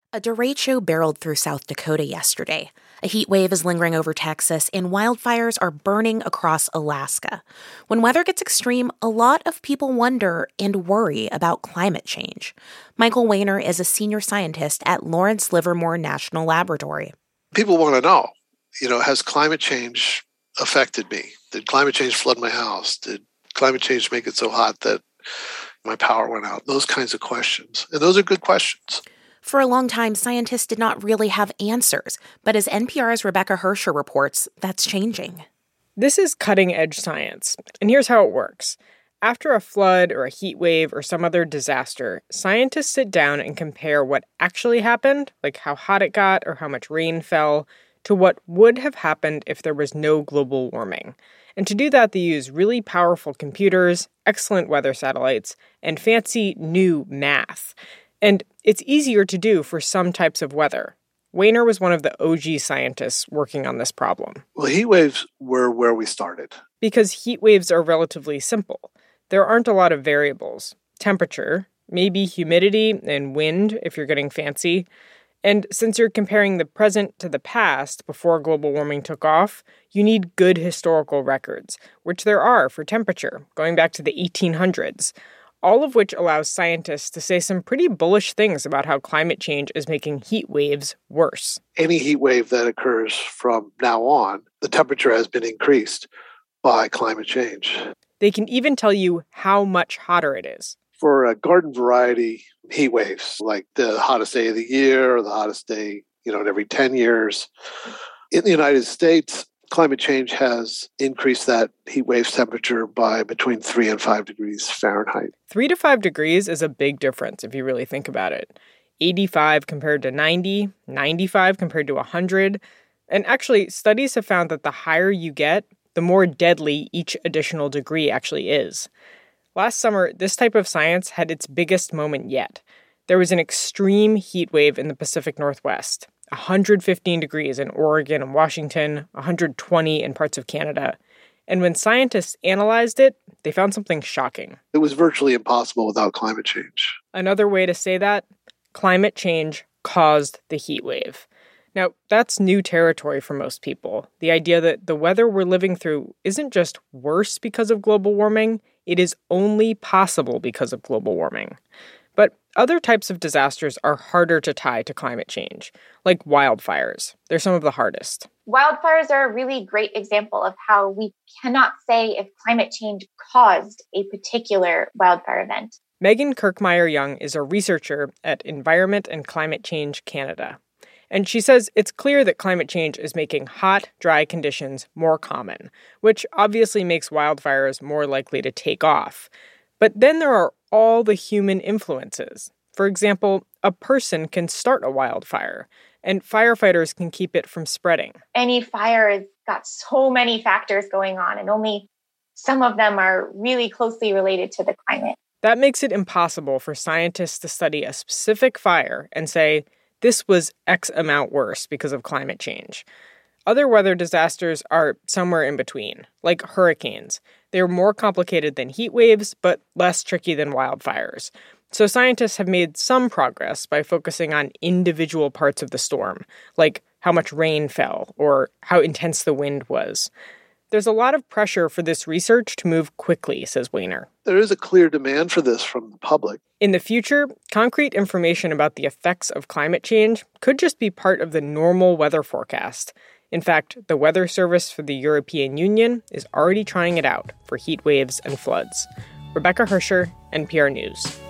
A derecho barreled through South Dakota yesterday. A heat wave is lingering over Texas, and wildfires are burning across Alaska. When weather gets extreme, a lot of people wonder and worry about climate change. Michael Wainer is a senior scientist at Lawrence Livermore National Laboratory. People want to know, has climate change affected me? Did climate change flood my house? Did climate change make it so hot that my power went out? Those kinds of questions. And those are good questions. For a long time, scientists did not really have answers, but as NPR's Rebecca Hersher reports, that's changing. This is cutting-edge science, and here's how it works. After a flood or a heat wave or some other disaster, scientists sit down and compare what actually happened, like how hot it got or how much rain fell, to what would have happened if there was no global warming. And to do that, they use really powerful computers, excellent weather satellites, and fancy new math. And it's easier to do for some types of weather. Wainer was one of the OG scientists working on this problem. Well, heat waves were where we started. Because heat waves are relatively simple. There aren't a lot of variables. Temperature, maybe humidity and wind if you're getting fancy. And since you're comparing the present to the past before global warming took off, you need good historical records, which there are for temperature, going back to the 1800s. All of which allows scientists to say some pretty bullish things about how climate change is making heat waves worse. Any heat wave that occurs from now on, the temperature has been increased by climate change. They can even tell you how much hotter it is. For a garden variety heat waves, like the hottest day of the year or the hottest day, every 10 years, in the United States, climate change has increased that heat wave's temperature by between 3 and 5 degrees Fahrenheit. 3 to 5 degrees is a big difference if you really think about it. 85 compared to 90, 95 compared to 100. And actually, studies have found that the higher you get, the more deadly each additional degree actually is. Last summer, this type of science had its biggest moment yet. There was an extreme heat wave in the Pacific Northwest. 115 degrees in Oregon and Washington, 120 in parts of Canada. And when scientists analyzed it, they found something shocking. It was virtually impossible without climate change. Another way to say that, climate change caused the heat wave. Now, that's new territory for most people. The idea that the weather we're living through isn't just worse because of global warming, it is only possible because of global warming. But other types of disasters are harder to tie to climate change, like wildfires. They're some of the hardest. Wildfires are a really great example of how we cannot say if climate change caused a particular wildfire event. Megan Kirkmeyer-Young is a researcher at Environment and Climate Change Canada. And she says it's clear that climate change is making hot, dry conditions more common, which obviously makes wildfires more likely to take off. But then there are all the human influences. For example, a person can start a wildfire, and firefighters can keep it from spreading. Any fire has got so many factors going on, and only some of them are really closely related to the climate. That makes it impossible for scientists to study a specific fire and say, this was X amount worse because of climate change. Other weather disasters are somewhere in between, like hurricanes. They're more complicated than heat waves, but less tricky than wildfires. So scientists have made some progress by focusing on individual parts of the storm, like how much rain fell or how intense the wind was. There's a lot of pressure for this research to move quickly, says Wainer. There is a clear demand for this from the public. In the future, concrete information about the effects of climate change could just be part of the normal weather forecast. In fact, the Weather Service for the European Union is already trying it out for heat waves and floods. Rebecca Hersher, NPR News.